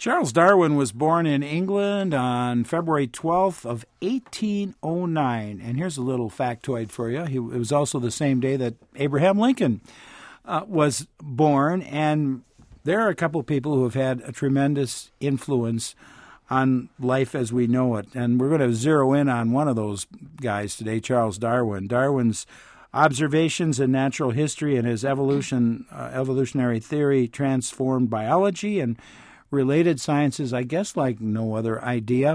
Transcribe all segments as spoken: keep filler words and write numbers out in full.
Charles Darwin was born in England on February twelfth of eighteen oh nine. And here's a little factoid for you. He, it was also the same day that Abraham Lincoln uh, was born. And there are a couple of people who have had a tremendous influence on life as we know it. And we're going to zero in on one of those guys today, Charles Darwin. Darwin's observations in natural history and his evolution, uh, evolutionary theory transformed biology and related sciences, I guess, like no other idea.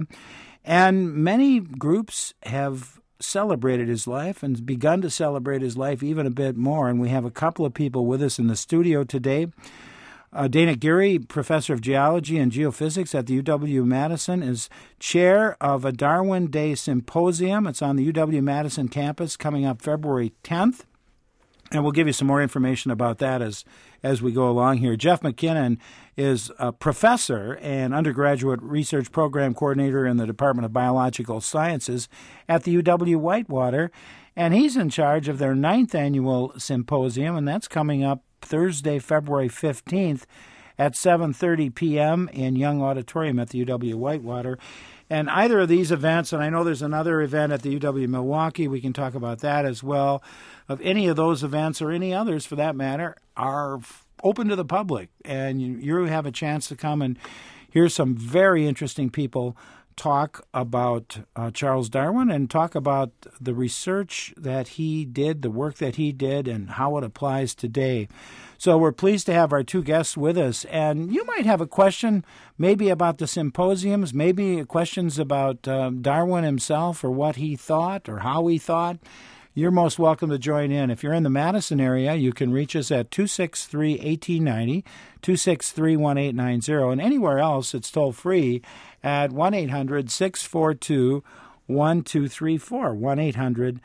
And many groups have celebrated his life and begun to celebrate his life even a bit more. And we have a couple of people with us in the studio today. Uh, Dana Geary, professor of geology and geophysics at the U W-Madison, is chair of a Darwin Day Symposium. It's on the U W-Madison campus coming up February tenth. And we'll give you some more information about that as as we go along here. Jeff McKinnon is a professor and undergraduate research program coordinator in the Department of Biological Sciences at the U W-Whitewater, and he's in charge of their ninth annual symposium, and that's coming up Thursday, February fifteenth at seven thirty p.m. in Young Auditorium at the U W-Whitewater. And either of these events, and I know there's another event at the U W-Milwaukee, we can talk about that as well, of any of those events or any others for that matter, are open to the public. And you, you have a chance to come and hear some very interesting people talk about uh, Charles Darwin and talk about the research that he did, the work that he did, and how it applies today. So we're pleased to have our two guests with us. And you might have a question maybe about the symposiums, maybe questions about uh, Darwin himself or what he thought or how he thought. You're most welcome to join in. If you're in the Madison area, you can reach us at two six three, one eight nine zero, two six three, one eight nine zero. And anywhere else, it's toll-free at one eight hundred, six four two, one two three four, one eight hundred,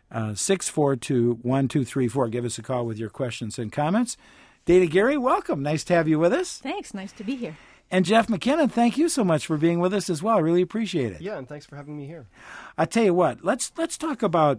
six four two, one two three four. Give us a call with your questions and comments. Dana Geary, welcome. Nice to have you with us. Thanks. Nice to be here. And Jeff McKinnon, thank you so much for being with us as well. I really appreciate it. Yeah, and thanks for having me here. I tell you what, let's let's talk about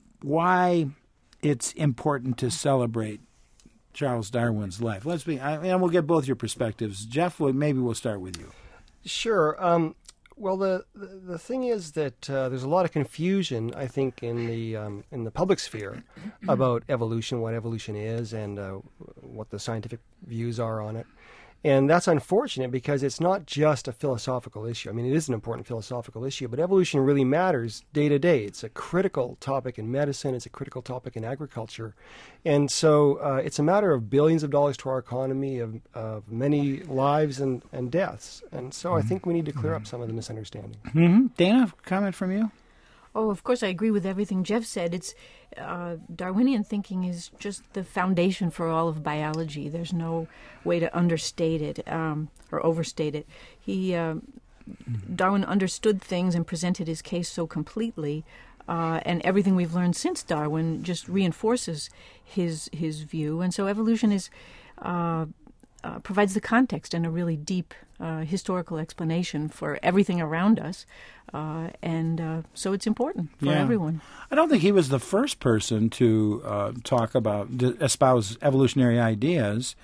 why it's important to celebrate Charles Darwin's life. Let's be, I, and we'll get both your perspectives. Jeff, maybe we'll start with you. Sure. Um, well, the, the the thing is that uh, there's a lot of confusion, I think, in the um, in the public sphere about evolution, what evolution is, and uh, what the scientific views are on it. And that's unfortunate because it's not just a philosophical issue. I mean, it is an important philosophical issue, but evolution really matters day to day. It's a critical topic in medicine. It's a critical topic in agriculture. And so uh, it's a matter of billions of dollars to our economy, of, of many lives and, and deaths. And so I think we need to clear up some of the misunderstanding. Mm-hmm. Dana, comment from you? Oh, of course, I agree with everything Jeff said. It's uh, Darwinian thinking is just the foundation for all of biology. There's no way to understate it um, or overstate it. He uh, Darwin understood things and presented his case so completely, uh, and everything we've learned since Darwin just reinforces his his view. And so evolution is uh, uh, provides the context and a really deep uh, historical explanation for everything around us. Uh, and uh, so it's important for yeah. everyone. I don't think he was the first person to uh, talk about, to espouse evolutionary ideas.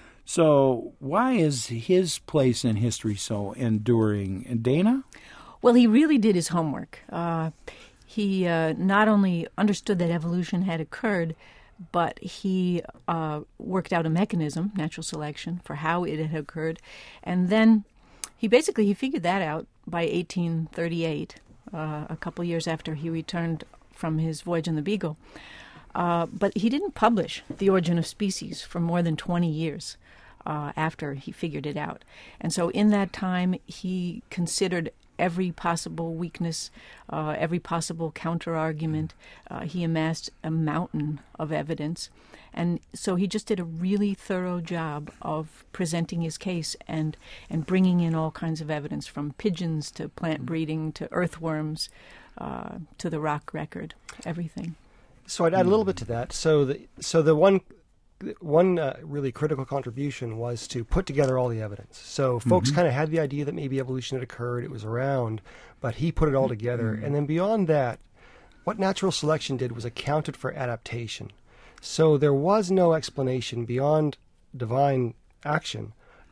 So why is his place in history so enduring? And Dana? Well, he really did his homework. Uh, he uh, not only understood that evolution had occurred, but he uh, worked out a mechanism, natural selection, for how it had occurred. And then he basically he figured that out by eighteen thirty-eight, uh, a couple years after he returned from his voyage in the Beagle. Uh, but he didn't publish The Origin of Species for more than twenty years uh, after he figured it out. And so in that time, he considered every possible weakness, uh, every possible counter-argument. Uh, he amassed a mountain of evidence. And so he just did a really thorough job of presenting his case and, and bringing in all kinds of evidence, from pigeons to plant breeding to earthworms uh, to the rock record, everything. So I'd add a little bit to that. So the so the one one uh, really critical contribution was to put together all the evidence. So folks mm-hmm. kind of had the idea that maybe evolution had occurred, it was around, but he put it all together. Mm-hmm. And then beyond that, what natural selection did was accounted for adaptation. So there was no explanation beyond divine action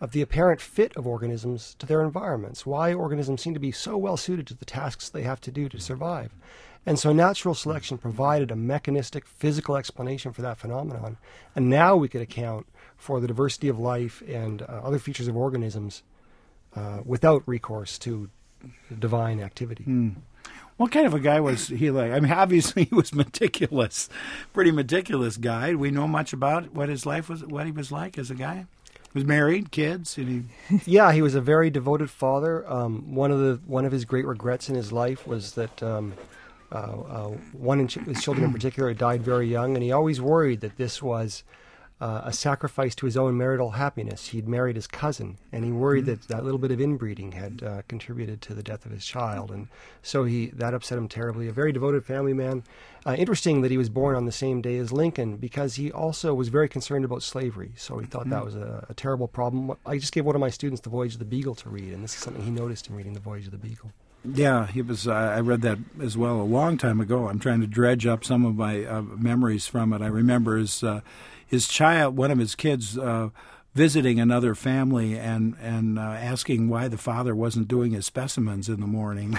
of the apparent fit of organisms to their environments, why organisms seem to be so well suited to the tasks they have to do to survive. And so natural selection provided a mechanistic, physical explanation for that phenomenon. And now we could account for the diversity of life and uh, other features of organisms uh, without recourse to divine activity. Mm. What kind of a guy was he like? I mean, obviously he was meticulous, pretty meticulous guy. Do we know much about what his life was, what he was like as a guy? He was married, kids, and he. Yeah, he was a very devoted father. Um, one of the one of his great regrets in his life was that um, uh, uh, one of his children in particular died very young, and he always worried that this was uh, a sacrifice to his own marital happiness. He'd married his cousin, and he worried mm-hmm. that that little bit of inbreeding had uh, contributed to the death of his child, and so he that upset him terribly. A very devoted family man. Uh, interesting that he was born on the same day as Lincoln, because he also was very concerned about slavery. So he thought mm-hmm. that was a, a terrible problem. I just gave one of my students The Voyage of the Beagle to read, and this is something he noticed in reading The Voyage of the Beagle. Yeah, he was. Uh, I read that as well a long time ago. I'm trying to dredge up some of my uh, memories from it. I remember his uh, his child, one of his kids, uh, visiting another family and and uh, asking why the father wasn't doing his specimens in the morning,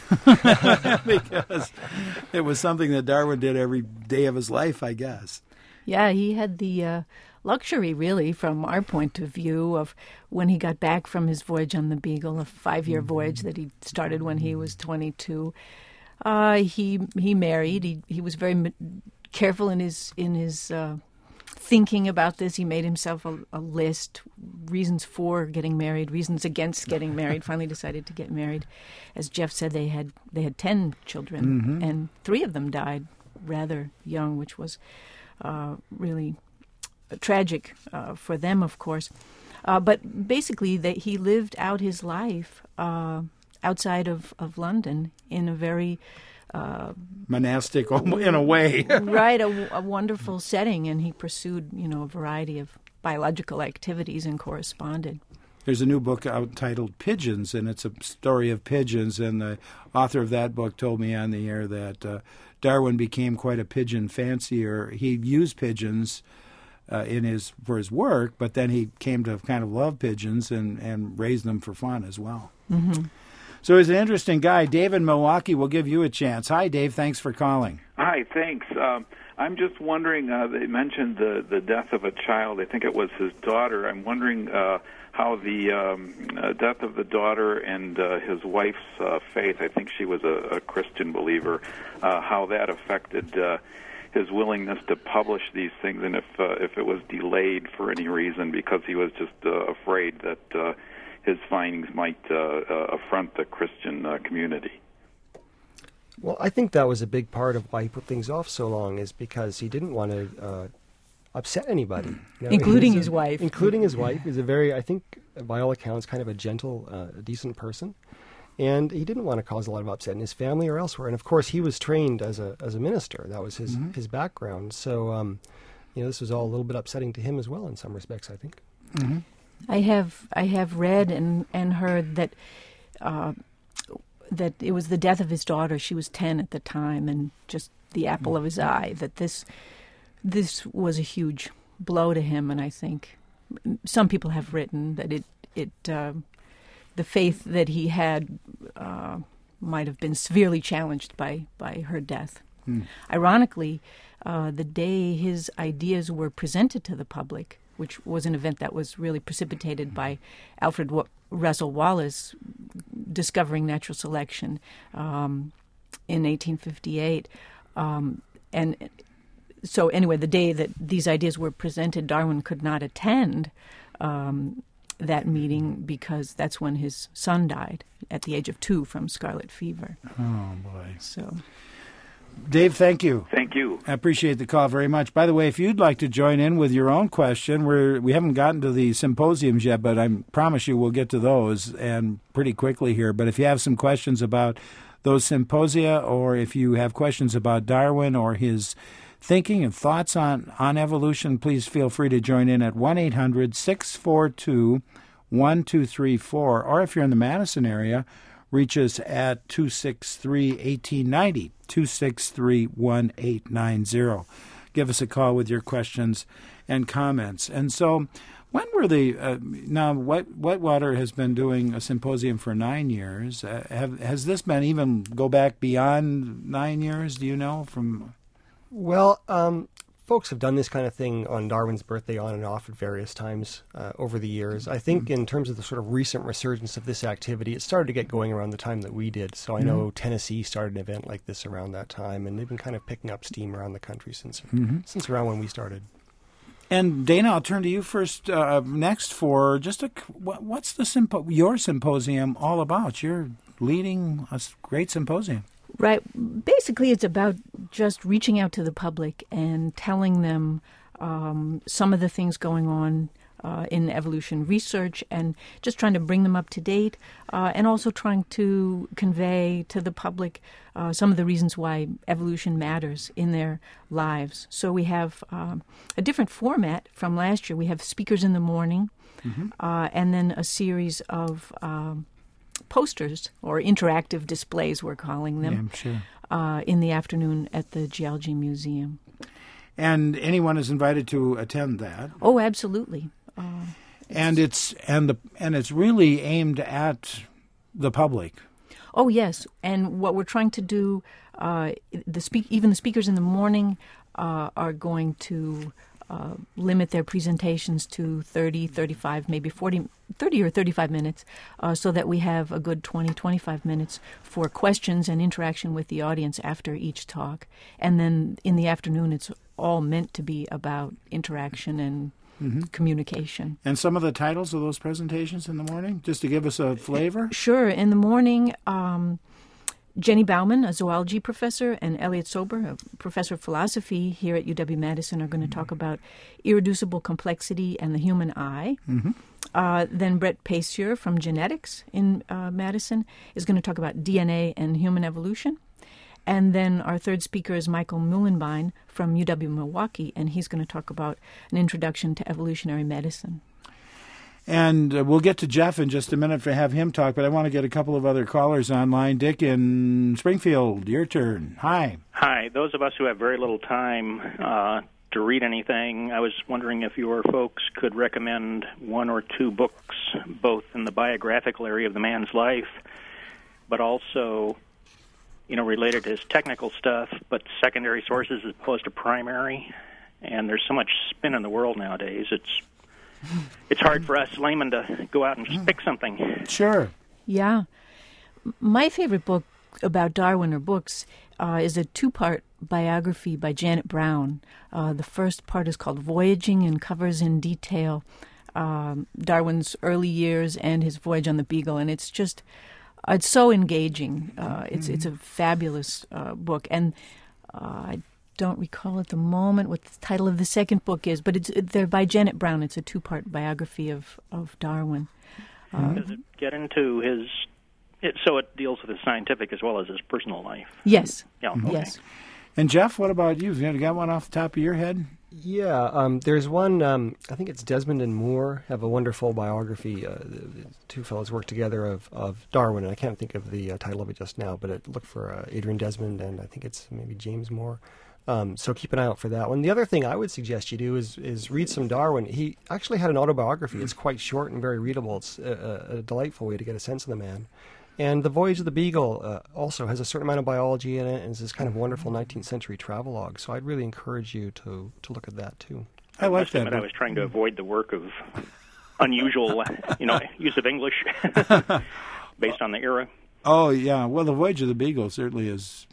because it was something that Darwin did every day of his life, I guess. Yeah, he had the uh, luxury, really, from our point of view, of when he got back from his voyage on the Beagle, a five-year mm-hmm. voyage that he started when he was twenty-two. Uh, he he married. He he was very careful in his in his uh, thinking about this. He made himself a, a list, reasons for getting married, reasons against getting married. Finally, decided to get married. As Jeff said, they had they had ten children, mm-hmm. and three of them died rather young, which was uh, really tragic uh, for them, of course. Uh, but basically, they, he lived out his life uh, outside of, of London in a very uh, monastic, in a way, right, a, a wonderful setting, and he pursued, you know, a variety of biological activities and corresponded. There's a new book out titled Pigeons, and it's a story of pigeons, and the author of that book told me on the air that uh, Darwin became quite a pigeon fancier. He used pigeons uh, in his for his work, but then he came to kind of love pigeons and, and raise them for fun as well. Mm-hmm. So he's an interesting guy. Dave in Milwaukee will give you a chance. Hi, Dave. Thanks for calling. Hi, thanks. Um, I'm just wondering, uh, they mentioned the, the death of a child. I think it was his daughter. I'm wondering uh, how the um, uh, death of the daughter and uh, his wife's uh, faith, I think she was a, a Christian believer, uh, how that affected uh, his willingness to publish these things, and if uh, if it was delayed for any reason because he was just uh, afraid that uh, his findings might uh, uh, affront the Christian uh, community. Well, I think that was a big part of why he put things off so long, is because he didn't want to uh, upset anybody. You know, including a, his wife. Including his wife. He's a very, I think, by all accounts, kind of a gentle, uh, decent person. And he didn't want to cause a lot of upset in his family or elsewhere. And, of course, he was trained as a as a minister. That was his, mm-hmm. his background. So, um, you know, this was all a little bit upsetting to him as well in some respects, I think. Mm-hmm. I have I have read and, and heard that uh, that it was the death of his daughter. She was ten at the time, and just the apple of his eye. That this this was a huge blow to him, and I think some people have written that it it uh, the faith that he had uh, might have been severely challenged by by her death. Mm. Ironically, uh, the day his ideas were presented to the public, which was an event that was really precipitated by Alfred w- Russel Wallace discovering natural selection um, in eighteen fifty-eight. Um, and so anyway, the day that these ideas were presented, Darwin could not attend um, that meeting because that's when his son died at the age of two from scarlet fever. Oh, boy. So... Dave, thank you. Thank you. I appreciate the call very much. By the way, if you'd like to join in with your own question, we're, we haven't gotten to the symposiums yet, but I promise you we'll get to those and pretty quickly here. But if you have some questions about those symposia, or if you have questions about Darwin or his thinking and thoughts on, on evolution, please feel free to join in at one eight hundred six four two one two three four. Or if you're in the Madison area, reach us at two six three, one eight nine zero, two six three, one eight nine zero. Give us a call with your questions and comments. And so when were the, uh, now Wet, Wetwater has been doing a symposium for nine years. Uh, have, has this been even go back beyond nine years, do you know? From Well, um, folks have done this kind of thing on Darwin's birthday on and off at various times uh, over the years. I think in terms of the sort of recent resurgence of this activity, it started to get going around the time that we did. So I know mm-hmm. Tennessee started an event like this around that time, and they've been kind of picking up steam around the country since mm-hmm. since around when we started. And Dana, I'll turn to you first uh, next for just a what, what's the sympo- your symposium all about? You're leading a great symposium. Right. Basically, it's about just reaching out to the public and telling them um, some of the things going on uh, in evolution research and just trying to bring them up to date uh, and also trying to convey to the public uh, some of the reasons why evolution matters in their lives. So we have um, a different format from last year. We have speakers in the morning mm-hmm. uh, and then a series of um, posters or interactive displays, we're calling them, yeah, I'm sure. uh, in the afternoon at the Geology Museum. And anyone is invited to attend that. Oh, absolutely. Uh, and it's and the and it's really aimed at the public. Oh, yes. And what we're trying to do, uh, the speak even the speakers in the morning uh, are going to uh, limit their presentations to thirty, thirty-five, maybe forty, thirty or thirty-five minutes, uh, so that we have a good twenty, twenty-five minutes for questions and interaction with the audience after each talk. And then in the afternoon, it's all meant to be about interaction and mm-hmm. communication. And some of the titles of those presentations in the morning, just to give us a flavor? Sure. In the morning, um, Jenny Bauman, a zoology professor, and Elliot Sober, a professor of philosophy here at U W-Madison, are going to mm-hmm. talk about irreducible complexity and the human eye. Mm-hmm. Uh, then Brett Pacier from genetics in uh, Madison is going to talk about D N A and human evolution. And then our third speaker is Michael Mullenbein from U W-Milwaukee, and he's going to talk about an introduction to evolutionary medicine. And uh, we'll get to Jeff in just a minute to have him talk, but I want to get a couple of other callers online. Dick in Springfield, your turn. Hi. Hi. Those of us who have very little time uh, to read anything, I was wondering if your folks could recommend one or two books, both in the biographical area of the man's life, but also, you know, related to his technical stuff, but secondary sources as opposed to primary. And there's so much spin in the world nowadays. It's it's hard for us laymen to go out and just pick something. Sure. Yeah. My favorite book about Darwin, or books, uh, is a two-part biography by Janet Brown. Uh, the first part is called Voyaging and covers in detail um, Darwin's early years and his voyage on the Beagle, and it's just it's so engaging. Uh, it's mm-hmm. it's a fabulous uh, book, and uh, I don't recall at the moment what the title of the second book is, but it's they're by Janet Brown. It's a two-part biography of, of Darwin. Uh, Does it get into his... It, so it deals with his scientific as well as his personal life? Yes. Yeah, okay. Yes. And Jeff, what about you? You got one off the top of your head? Yeah, um, there's one, um, I think it's Desmond and Moore have a wonderful biography. Uh, the, the two fellows work together of, of Darwin, and I can't think of the uh, title of it just now, but it, look for uh, Adrian Desmond, and I think it's maybe James Moore. Um, so keep an eye out for that one. The other thing I would suggest you do is is read some Darwin. He actually had an autobiography. It's quite short and very readable. It's a, a delightful way to get a sense of the man. And The Voyage of the Beagle uh, also has a certain amount of biology in it, and is this kind of wonderful nineteenth century travelogue. So I'd really encourage you to, to look at that too. I like that. I was trying to avoid the work of unusual, you know, use of English based on the era. Oh yeah, well, The Voyage of the Beagle certainly is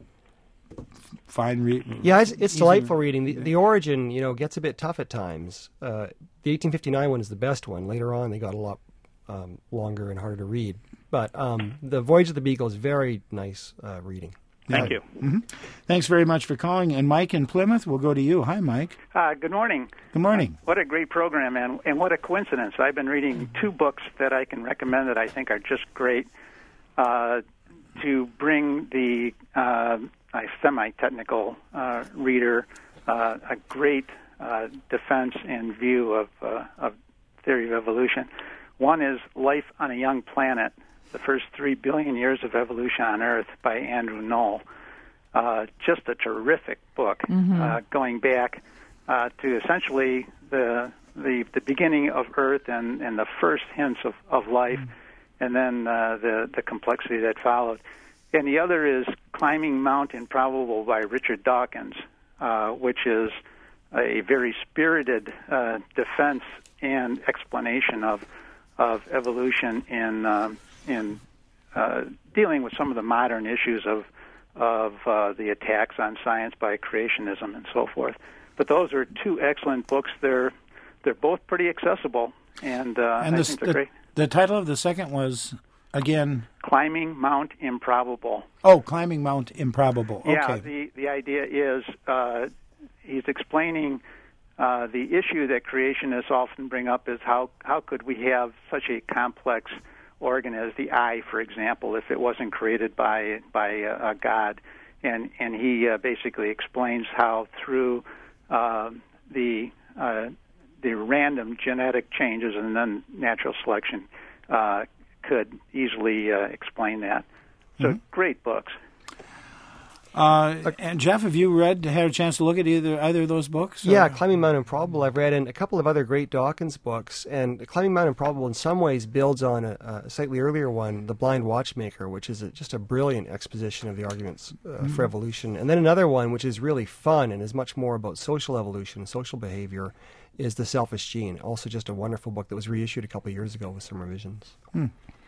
fine reading. Yeah, it's, it's delightful reading. The, the origin, you know, gets a bit tough at times. Uh, the eighteen fifty-nine one is the best one. Later on, they got a lot um, longer and harder to read. But um, The Voyage of the Beagle is very nice uh, reading. Thank you. Mm-hmm. Thanks very much for calling. And Mike in Plymouth, we'll go to you. Hi, Mike. Uh, good morning. Good morning. Uh, what a great program, and, and what a coincidence. I've been reading two books that I can recommend that I think are just great uh, to bring the uh, a semi-technical uh, reader uh, a great uh, defense and view of, uh, of theory of evolution. One is Life on a Young Planet, The First Three Billion Years of Evolution on Earth by Andrew Knoll. Uh, just a terrific book, mm-hmm. uh, going back uh, to essentially the the the beginning of Earth and, and the first hints of, of life, mm-hmm. and then uh, the the complexity that followed. And the other is Climbing Mount Improbable by Richard Dawkins, uh, which is a very spirited uh, defense and explanation of of evolution in um, in uh, dealing with some of the modern issues of of uh, the attacks on science by creationism and so forth. But those are two excellent books. They're they're both pretty accessible, and, uh, and I the, think they're the, great. The title of the second was, again? Climbing Mount Improbable. Oh, Climbing Mount Improbable. Okay. Yeah, the, the idea is uh, he's explaining uh, the issue that creationists often bring up is how, how could we have such a complex organ as the eye, for example, if it wasn't created by by a, a god. And, and he uh, basically explains how through uh, the uh, the random genetic changes and then natural selection uh, could easily uh, explain that. So mm-hmm. great books. Uh, and Jeff, have you read, had a chance to look at either either of those books? Or? Yeah, Climbing Mount Improbable I've read, and a couple of other great Dawkins books. And Climbing Mount Improbable in some ways builds on a, a slightly earlier one, The Blind Watchmaker, which is a, just a brilliant exposition of the arguments uh, mm-hmm. for evolution. And then another one, which is really fun and is much more about social evolution, social behavior, is The Selfish Gene. Also just a wonderful book that was reissued a couple of years ago with some revisions. Hmm.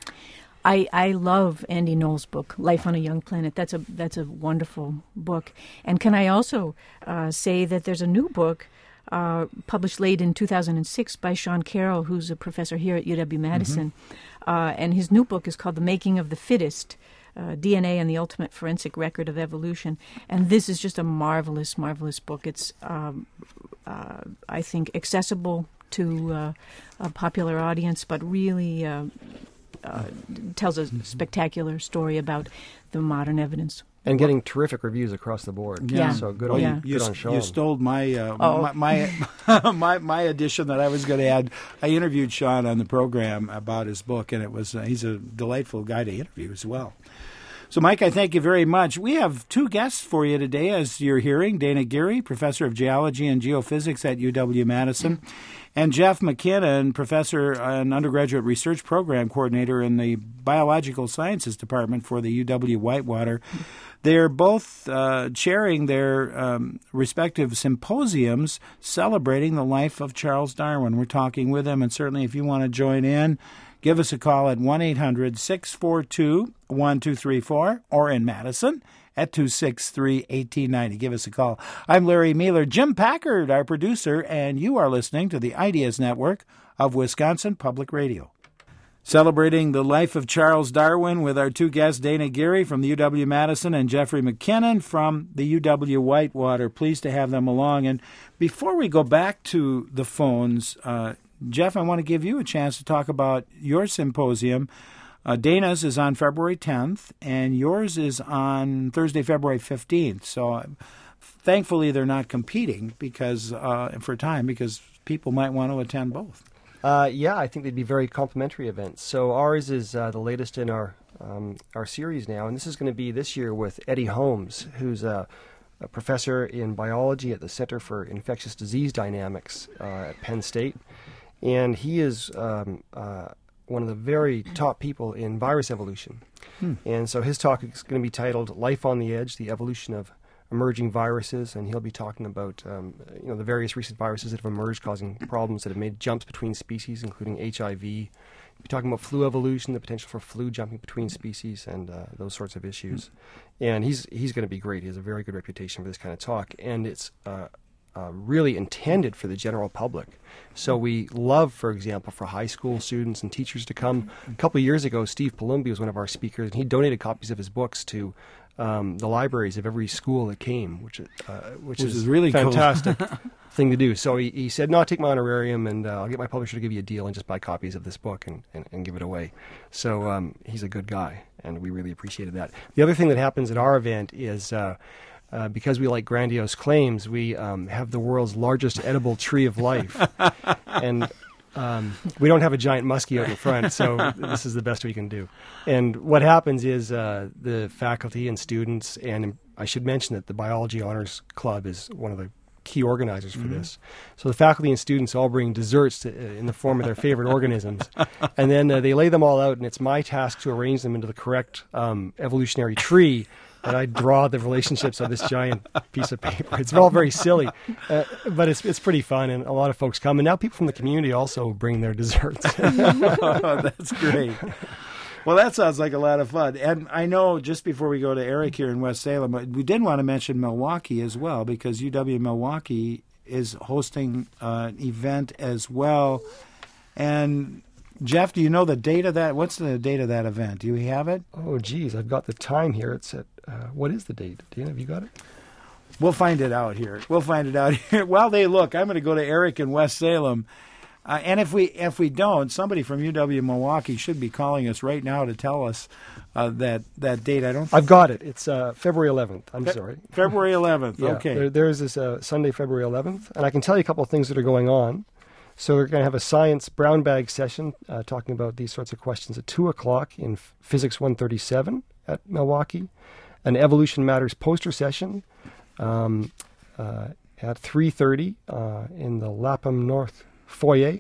I, I love Andy Knoll's book, Life on a Young Planet. That's a that's a wonderful book. And can I also uh, say that there's a new book uh, published late in two thousand six by Sean Carroll, who's a professor here at U W-Madison. Mm-hmm. Uh, and his new book is called The Making of the Fittest, uh, D N A and the Ultimate Forensic Record of Evolution. And this is just a marvelous, marvelous book. It's, um, uh, I think, accessible to uh, a popular audience, but really... Uh, Uh, tells a spectacular story about the modern evidence. And getting terrific reviews across the board. Yeah. So good well, on, you, good you, on Sean. You stole my, uh, oh. my, my, my, my edition that I was going to add. I interviewed Sean on the program about his book, and it was uh, he's a delightful guy to interview as well. So, Mike, I thank you very much. We have two guests for you today, as you're hearing. Dana Geary, Professor of Geology and Geophysics at U W-Madison, and Jeff McKinnon, Professor and Undergraduate Research Program Coordinator in the Biological Sciences Department for the U W-Whitewater. They're both uh, chairing their um, respective symposiums celebrating the life of Charles Darwin. We're talking with them, and certainly if you want to join in, give us a call at one eight hundred six four two one two three four or in Madison at two six three, one eight nine zero. Give us a call. I'm Larry Mueller, Jim Packard, our producer, and you are listening to the Ideas Network of Wisconsin Public Radio. Celebrating the life of Charles Darwin with our two guests, Dana Geary from the U W-Madison and Jeffrey McKinnon from the U W-Whitewater. Pleased to have them along. And before we go back to the phones, uh, Jeff, I want to give you a chance to talk about your symposium. Uh, Dana's is on February tenth, and yours is on Thursday, February fifteenth. So uh, thankfully they're not competing because uh, for time because people might want to attend both. Uh, yeah, I think they'd be very complementary events. So ours is uh, the latest in our um, our series now, and this is going to be this year with Eddie Holmes, who's a, a professor in biology at the Center for Infectious Disease Dynamics uh, at Penn State. And he is um, uh, one of the very top people in virus evolution. Hmm. And so his talk is going to be titled Life on the Edge, the Evolution of Emerging Viruses. And he'll be talking about um, you know, the various recent viruses that have emerged causing problems that have made jumps between species, including H I V. He'll be talking about flu evolution, the potential for flu jumping between species, and uh, those sorts of issues. Hmm. And he's, he's going to be great. He has a very good reputation for this kind of talk. And it's... Uh, Uh, really intended for the general public. So we love, for example, for high school students and teachers to come. A couple of years ago, Steve Palumbi was one of our speakers, and he donated copies of his books to um, the libraries of every school that came, which, uh, which, which is, is really a fantastic cool. thing to do. So he, he said, no, I'll take my honorarium, and uh, I'll get my publisher to give you a deal and just buy copies of this book and, and, and give it away. So um, he's a good guy, and we really appreciated that. The other thing that happens at our event is... Uh, Uh, because we like grandiose claims, we um, have the world's largest edible tree of life. And um, we don't have a giant muskie out in front, so this is the best we can do. And what happens is uh, the faculty and students, and I should mention that the Biology Honors Club is one of the key organizers for mm-hmm. this. So the faculty and students all bring desserts to, uh, in the form of their favorite organisms. And then uh, they lay them all out, and it's my task to arrange them into the correct um, evolutionary tree. And I draw the relationships of this giant piece of paper. It's all very silly, uh, but it's it's pretty fun, and a lot of folks come. And now people from the community also bring their desserts. Oh, that's great. Well, that sounds like a lot of fun. And I know just before we go to Eric here in West Salem, we did want to mention Milwaukee as well, because U W Milwaukee is hosting uh, an event as well. And Jeff, do you know the date of that? What's the date of that event? Do you have it? Oh, geez, I've got the time here. It's at, uh, what is the date? Dana, have you got it? We'll find it out here. We'll find it out here. While they look, I'm going to go to Eric in West Salem. Uh, and if we if we don't, somebody from U W Milwaukee should be calling us right now to tell us uh, that, that date. I don't. I've got it. It's uh, February eleventh. I'm Fe- sorry. February eleventh. Yeah, okay. There, there's this uh, Sunday, February eleventh, and I can tell you a couple of things that are going on. So we're going to have a science brown bag session uh, talking about these sorts of questions at two o'clock in F- Physics one thirty-seven at Milwaukee. An Evolution Matters poster session um, uh, at three thirty uh, in the Lapham North foyer.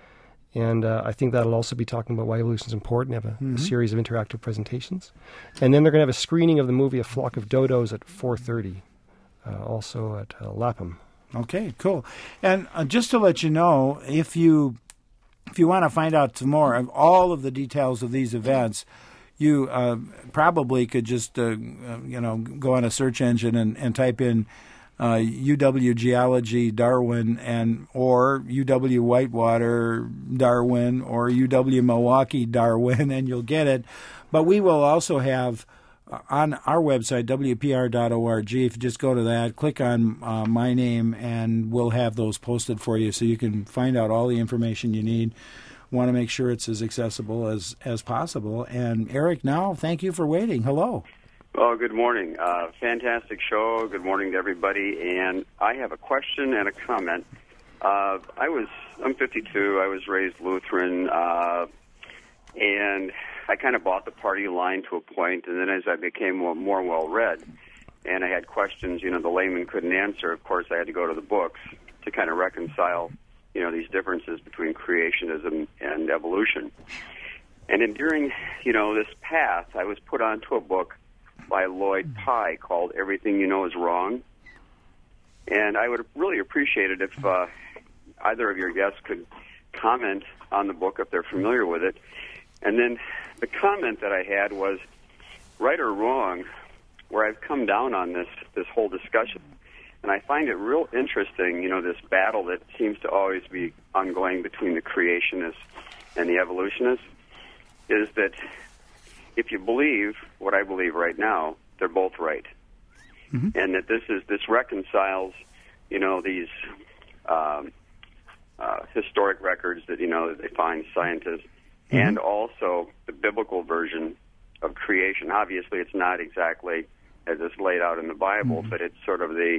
And uh, I think that'll also be talking about why evolution is important. They have a, mm-hmm. a series of interactive presentations. And then they're going to have a screening of the movie A Flock of Dodos at four thirty, uh, also at uh, Lapham. Okay, cool. And uh, just to let you know, if you if you want to find out some more of all of the details of these events, you uh, probably could just uh, you know go on a search engine and, and type in uh, U W Geology Darwin and or U W Whitewater Darwin or U W Milwaukee Darwin, and you'll get it. But we will also have on our website, W P R dot org, if you just go to that, click on uh, my name, and we'll have those posted for you so you can find out all the information you need. Want to make sure it's as accessible as, as possible. And Eric, now, thank you for waiting. Hello. Well, good morning. Uh, fantastic show. Good morning to everybody. And I have a question and a comment. Uh, I was, I'm fifty-two. I was raised Lutheran, uh, and I kind of bought the party line to a point, and then as I became more, more well-read and I had questions, you know, the layman couldn't answer, of course I had to go to the books to kind of reconcile, you know, these differences between creationism and evolution. And in, during, you know, this path, I was put onto a book by Lloyd Pye called Everything You Know Is Wrong. And I would really appreciate it if uh, either of your guests could comment on the book if they're familiar with it. And then the comment that I had was, right or wrong, where I've come down on this, this whole discussion. And I find it real interesting, you know, this battle that seems to always be ongoing between the creationists and the evolutionists, is that if you believe what I believe right now, they're both right. Mm-hmm. And that this is this reconciles, you know, these um, uh, historic records that, you know, that they find scientists, mm-hmm. and also the biblical version of creation. Obviously, it's not exactly as it's laid out in the Bible, mm-hmm. but it's sort of the,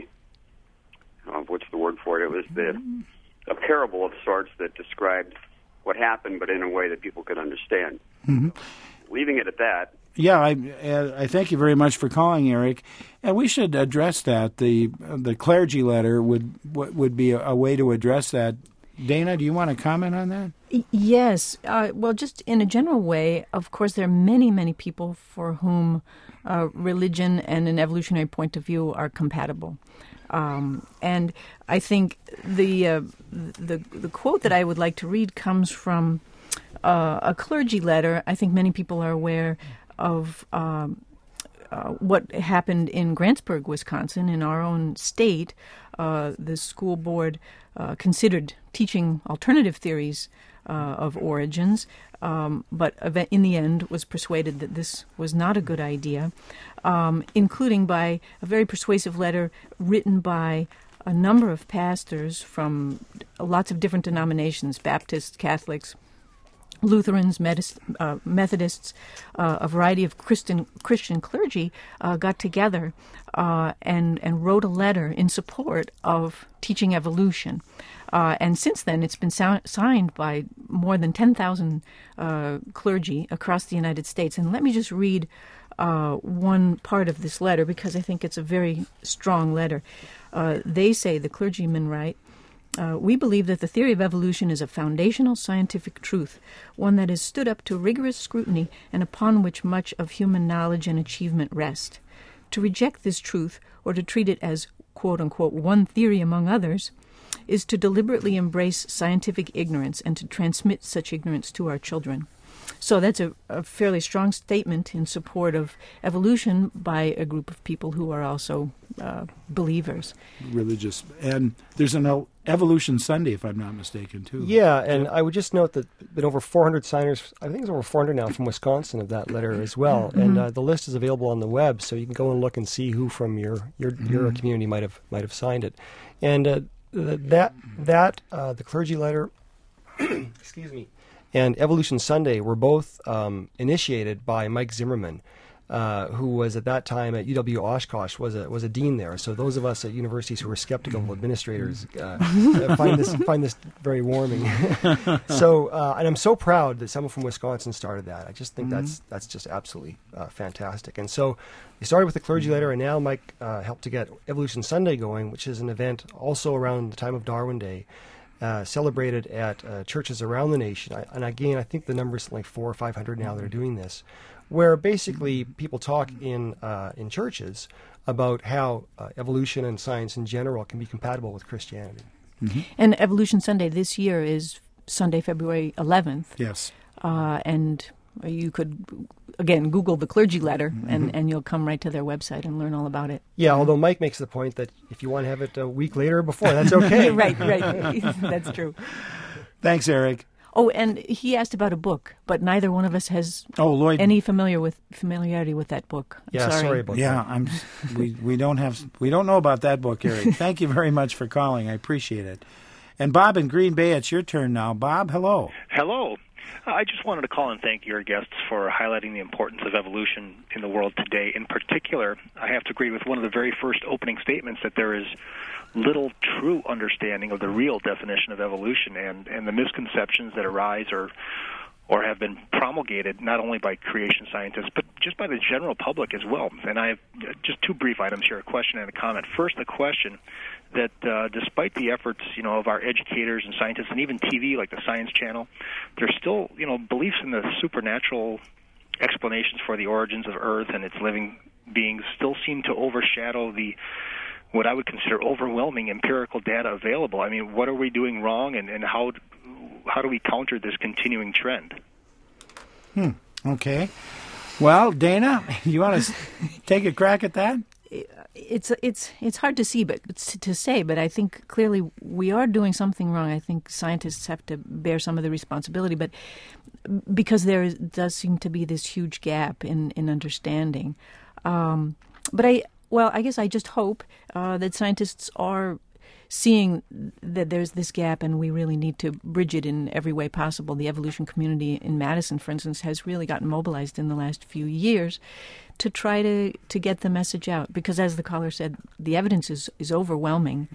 uh, what's the word for it? It was the a parable of sorts that described what happened, but in a way that people could understand. Mm-hmm. Leaving it at that. Yeah, I, I thank you very much for calling, Eric. And we should address that. The the clergy letter would would be a, a way to address that. Dana, do you want to comment on that? Yes. Uh, well, just in a general way, of course, there are many, many people for whom uh, religion and an evolutionary point of view are compatible. Um, and I think the, uh, the the quote that I would like to read comes from uh, a clergy letter. I think many people are aware of um, uh, what happened in Grantsburg, Wisconsin, in our own state. Uh, the school board uh, considered teaching alternative theories uh, of origins, um, but in the end was persuaded that this was not a good idea, um, including by a very persuasive letter written by a number of pastors from lots of different denominations, Baptists, Catholics, Lutherans, Methodist, uh, Methodists, uh, a variety of Christian Christian clergy uh, got together uh, and and wrote a letter in support of teaching evolution. Uh, and since then, it's been so- signed by more than ten thousand uh, clergy across the United States. And let me just read uh, one part of this letter because I think it's a very strong letter. Uh, they say, the clergymen write, Uh, we believe that the theory of evolution is a foundational scientific truth, one that has stood up to rigorous scrutiny and upon which much of human knowledge and achievement rest. To reject this truth, or to treat it as, quote-unquote, one theory among others, is to deliberately embrace scientific ignorance and to transmit such ignorance to our children. So that's a, a fairly strong statement in support of evolution by a group of people who are also uh, believers. Religious. And there's an El- Evolution Sunday, if I'm not mistaken, too. Yeah, and I would just note that been over four hundred signers, I think it's over four hundred now from Wisconsin of that letter as well. Mm-hmm. And uh, the list is available on the web, so you can go and look and see who from your your, mm-hmm. your community might have might have signed it. And uh, that that uh, the clergy letter, excuse me, and Evolution Sunday were both um, initiated by Mike Zimmerman, uh, who was at that time at U W Oshkosh, was a was a dean there. So those of us at universities who were skeptical administrators uh, find this find this very warming. so, uh, and I'm so proud that someone from Wisconsin started that. I just think mm-hmm. that's that's just absolutely uh, fantastic. And so, we started with the clergy letter, and now Mike uh, helped to get Evolution Sunday going, which is an event also around the time of Darwin Day. Uh, celebrated at uh, churches around the nation. I, and again, I think the number is like four or five hundred now that are doing this, where basically people talk in uh, in churches about how uh, evolution and science in general can be compatible with Christianity. Mm-hmm. And Evolution Sunday this year is Sunday, February eleventh. Yes. Uh, and you could, again, Google the clergy letter, and, Mm-hmm. and you'll come right to their website and learn all about it. Yeah, although Mike makes the point that if you want to have it a week later or before, that's okay. Right, right. That's true. Thanks, Eric. Oh, and he asked about a book, but neither one of us has oh, Lloyd. any familiar with familiarity with that book. I'm yeah, sorry. sorry about yeah, that. I'm. We we don't have we don't know about that book, Eric. Thank you very much for calling. I appreciate it. And Bob in Green Bay, it's your turn now. Bob, hello. Hello. I just wanted to call and thank your guests for highlighting the importance of evolution in the world today. In particular, I have to agree with one of the very first opening statements that there is little true understanding of the real definition of evolution, and, and the misconceptions that arise or or have been promulgated not only by creation scientists but just by the general public as well. And I have just two brief items here, a question and a comment. First, the question that uh, despite the efforts, you know, of our educators and scientists and even T V like the Science Channel, there's still, you know, beliefs in the supernatural explanations for the origins of Earth and its living beings still seem to overshadow the what I would consider overwhelming empirical data available. I mean, what are we doing wrong, and, and how how do we counter this continuing trend? Hmm. Okay. Well, Dana, you want to take a crack at that? It's it's it's hard to see, but to say. But I think clearly we are doing something wrong. I think scientists have to bear some of the responsibility, but because there does seem to be this huge gap in in understanding. Um, but I well, I guess I just hope uh, that scientists are seeing that there's this gap and we really need to bridge it in every way possible. The evolution community in Madison, for instance, has really gotten mobilized in the last few years to try to, to get the message out. Because as the caller said, the evidence is, is overwhelming.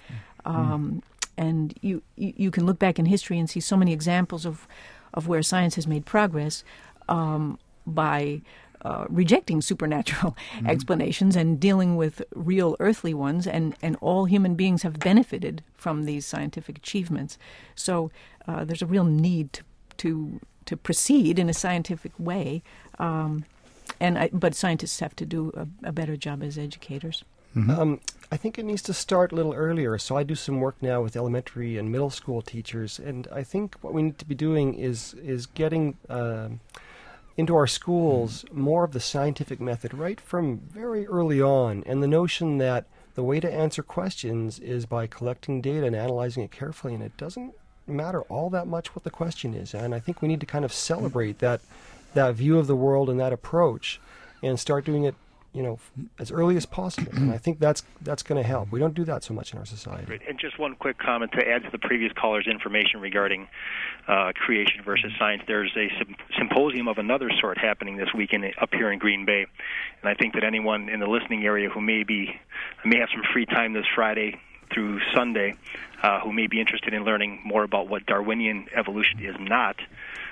Um, and you, you you can look back in history and see so many examples of, of where science has made progress um, by Uh, rejecting supernatural mm-hmm. explanations and dealing with real earthly ones, and, and all human beings have benefited from these scientific achievements. So uh, there's a real need to, to to proceed in a scientific way, um, and I, but scientists have to do a, a better job as educators. Mm-hmm. Um, I think it needs to start a little earlier. So I do some work now with elementary and middle school teachers, and I think what we need to be doing is is getting Uh, into our schools more of the scientific method right from very early on, and the notion that the way to answer questions is by collecting data and analyzing it carefully, and it doesn't matter all that much what the question is. And I think we need to kind of celebrate that that view of the world and that approach and start doing it, you know, as early as possible. And I think that's that's going to help. We don't do that so much in our society. Great. And just one quick comment to add to the previous caller's information regarding uh, creation versus science. There's a symp- symposium of another sort happening this weekend up here in Green Bay. And I think that anyone in the listening area who may be may have some free time this Friday through Sunday, uh, who may be interested in learning more about what Darwinian evolution is not,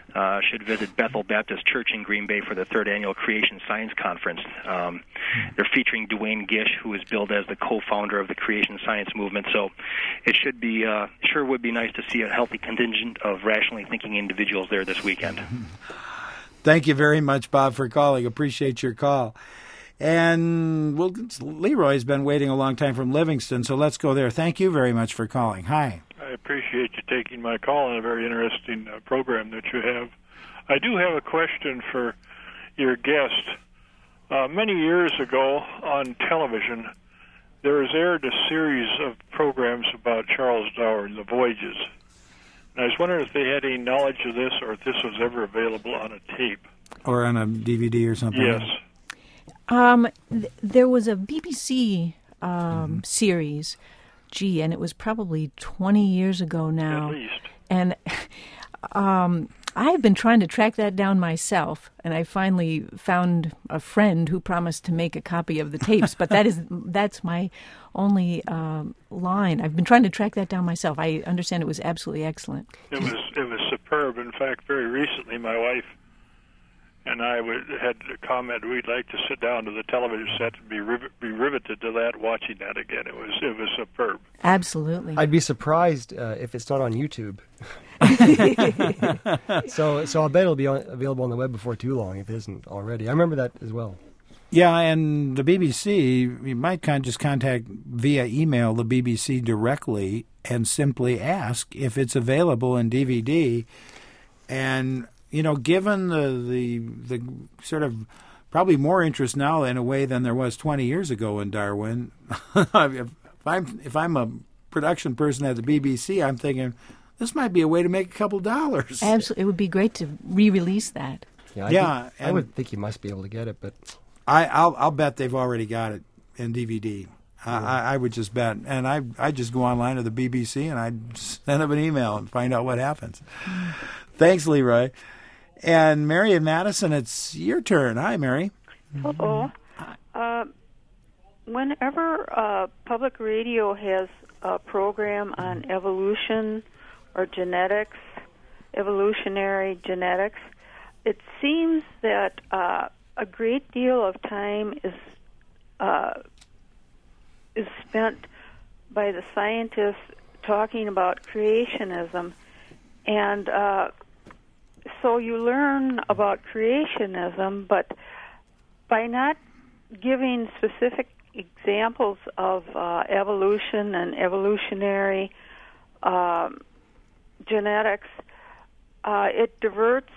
uh, should visit Bethel Baptist Church in Green Bay for the third annual Creation Science Conference. Um, they're featuring Duane Gish, who is billed as the co-founder of the Creation Science movement. So it should be uh, sure would be nice to see a healthy contingent of rationally thinking individuals there this weekend. Thank you very much, Bob, for calling. Appreciate your call. And well, Leroy's been waiting a long time from Livingston, so let's go there. Thank you very much for calling. Hi. I appreciate you taking my call on a very interesting uh, program that you have. I do have a question for your guest. Uh, many years ago on television, there was aired a series of programs about Charles Darwin, the Voyages. And I was wondering if they had any knowledge of this or if this was ever available on a tape. Or on a D V D or something? Yes. Um, th- there was a B B C um, mm-hmm. series, gee, and it was probably twenty years ago now. At least. And um, I've been trying to track that down myself, and I finally found a friend who promised to make a copy of the tapes. But that is that's my only um, line. I've been trying to track that down myself. I understand it was absolutely excellent. It was it was superb. In fact, very recently, my wife and I would, had a comment. We'd like to sit down to the television set and be rivet, be riveted to that, watching that again. It was it was superb. Absolutely. I'd be surprised uh, if it's not on YouTube. so so I bet it'll be on, available on the web before too long if it isn't already. I remember that as well. Yeah, and the B B C, you might con- just contact via email the B B C directly and simply ask if it's available in D V D. And you know, given the, the the sort of probably more interest now in a way than there was twenty years ago in Darwin, if I'm if I'm a production person at the B B C, I'm thinking this might be a way to make a couple dollars. Absolutely, it would be great to re-release that. Yeah, I, yeah, think, I would think you must be able to get it, but I, I'll I'll bet they've already got it in D V D. Yeah. I, I would just bet, and I I just go online to the B B C and I'd send them an email and find out what happens. Thanks, Leroy. And Mary and Madison, it's your turn. Hi, Mary. Hello. Uh, whenever uh, public radio has a program on evolution or genetics, evolutionary genetics, it seems that uh, a great deal of time is uh, is spent by the scientists talking about creationism, and uh, so you learn about creationism, but by not giving specific examples of uh, evolution and evolutionary um, genetics, uh, it diverts.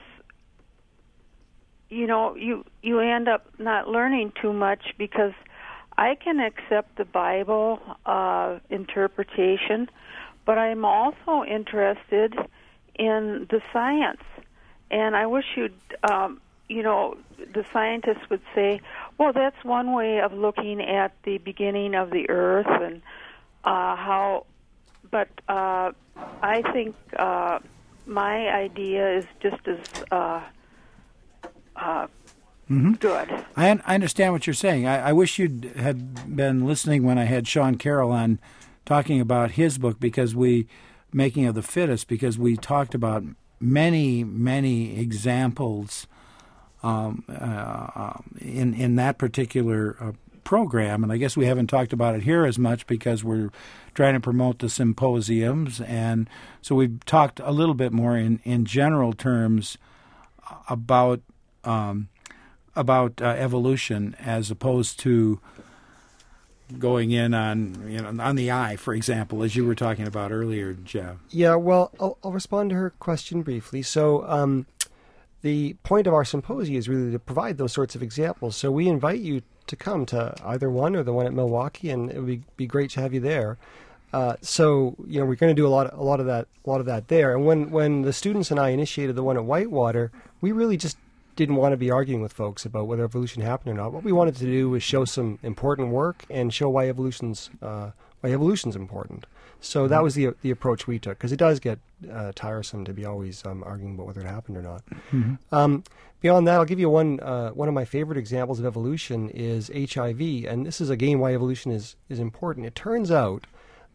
You know, you you end up not learning too much, because I can accept the Bible uh, interpretation, but I'm also interested in the science. And I wish you'd, um, you know, the scientists would say, well, that's one way of looking at the beginning of the earth and uh, how, but uh, I think uh, my idea is just as uh, uh, mm-hmm. good. I, I understand what you're saying. I, I wish you'd had been listening when I had Sean Carroll on talking about his book, because we, Making of the Fittest, because we talked about many, many examples um, uh, in in that particular uh, program, and I guess we haven't talked about it here as much because we're trying to promote the symposiums, and so we've talked a little bit more in, in general terms about um, about uh, evolution as opposed to going in on, you know, on the eye, for example, as you were talking about earlier, Jeff. Yeah, well, I'll, I'll respond to her question briefly. So um, the point of our symposium is really to provide those sorts of examples. So we invite you to come to either one or the one at Milwaukee, and it would be, be great to have you there. Uh, so you know, we're going to do a lot, of, a lot of that, a lot of that there. And when when the students and I initiated the one at Whitewater, we really just didn't want to be arguing with folks about whether evolution happened or not. What we wanted to do was show some important work and show why evolution's uh, why evolution's important. So that was the the approach we took, because it does get uh, tiresome to be always um, arguing about whether it happened or not. Mm-hmm. Um, beyond that, I'll give you one uh, one of my favorite examples of evolution is H I V, and this is again why evolution is is important. It turns out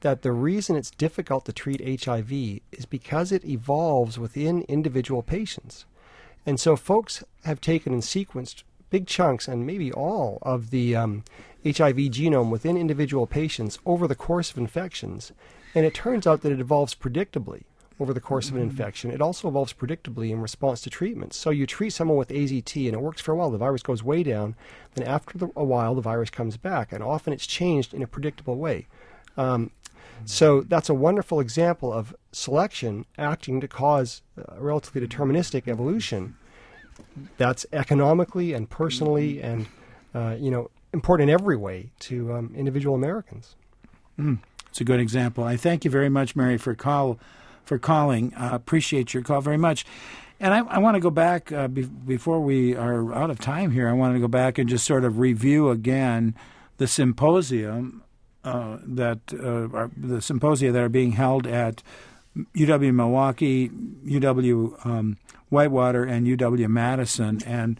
that the reason it's difficult to treat H I V is because it evolves within individual patients. And so folks have taken and sequenced big chunks and maybe all of the um, H I V genome within individual patients over the course of infections. And it turns out that it evolves predictably over the course of an infection. It also evolves predictably in response to treatments. So you treat someone with A Z T and it works for a while. The virus goes way down. Then after the, a while, the virus comes back. And often it's changed in a predictable way. Um, so that's a wonderful example of selection acting to cause a relatively deterministic evolution that's economically and personally and, uh, you know, important in every way to um, individual Americans. Mm, it's a good example. I thank you very much, Mary, for call for calling. I uh, appreciate your call very much. And I, I want to go back, uh, be, before we are out of time here, I want to go back and just sort of review again the symposium uh, that uh, are, the symposia that are being held at U W Milwaukee, U W um, Whitewater, and U W Madison. And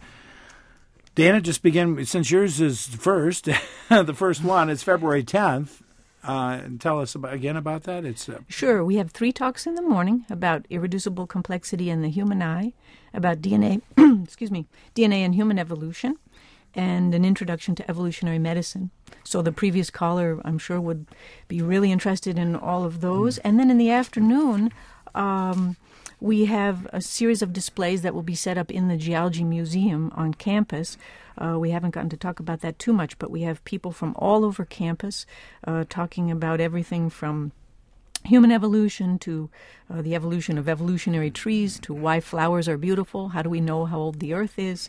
Dana, just begin, since yours is first, the first one, it's February tenth. Uh, tell us about, again about that. It's uh, Sure. We have three talks in the morning about irreducible complexity in the human eye, about D N A, excuse me, D N A and human evolution, and an introduction to evolutionary medicine. So the previous caller, I'm sure, would be really interested in all of those. Mm. And then in the afternoon, um, we have a series of displays that will be set up in the Geology Museum on campus. Uh, we haven't gotten to talk about that too much, but we have people from all over campus uh, talking about everything from human evolution to uh, the evolution of evolutionary trees to why flowers are beautiful, how do we know how old the earth is,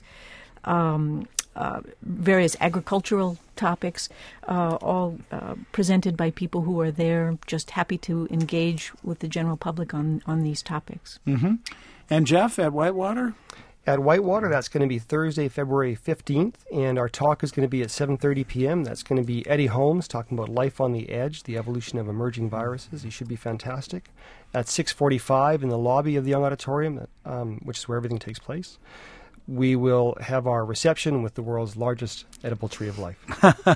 um, uh, various agricultural topics, uh, all uh, presented by people who are there, just happy to engage with the general public on, on these topics. Mm-hmm. And Jeff, at Whitewater? At Whitewater, that's going to be Thursday, February fifteenth, and our talk is going to be at seven thirty p.m. That's going to be Eddie Holmes talking about life on the edge, the evolution of emerging viruses. He should be fantastic. At six forty-five in the lobby of the Young Auditorium, um, which is where everything takes place, we will have our reception with the world's largest edible tree of life.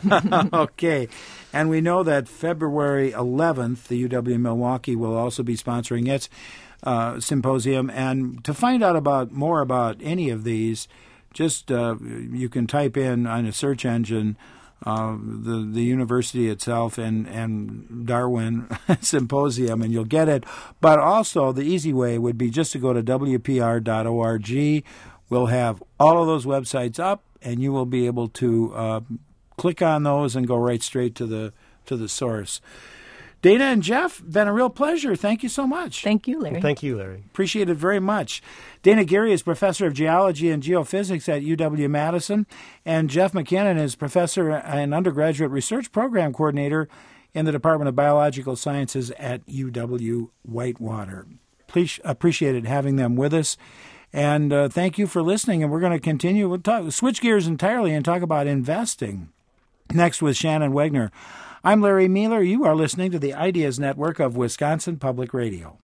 Okay. And we know that February eleventh, the U W Milwaukee will also be sponsoring its uh, symposium. And to find out about more about any of these, just uh, you can type in on a search engine uh, the, the university itself and, and Darwin Symposium, and you'll get it. But also the easy way would be just to go to w p r dot org. We'll have all of those websites up, and you will be able to uh, click on those and go right straight to the to the source. Dana and Jeff, been a real pleasure. Thank you so much. Thank you, Larry. Thank you, Larry. Appreciate it very much. Dana Geary is professor of geology and geophysics at U W Madison, and Jeff McKinnon is professor and undergraduate research program coordinator in the Department of Biological Sciences at U W Whitewater. Please appreciated having them with us. And uh, thank you for listening. And we're going to continue. We'll talk, switch gears entirely and talk about investing. Next with Shannon Wegner. I'm Larry Mealer. You are listening to the Ideas Network of Wisconsin Public Radio.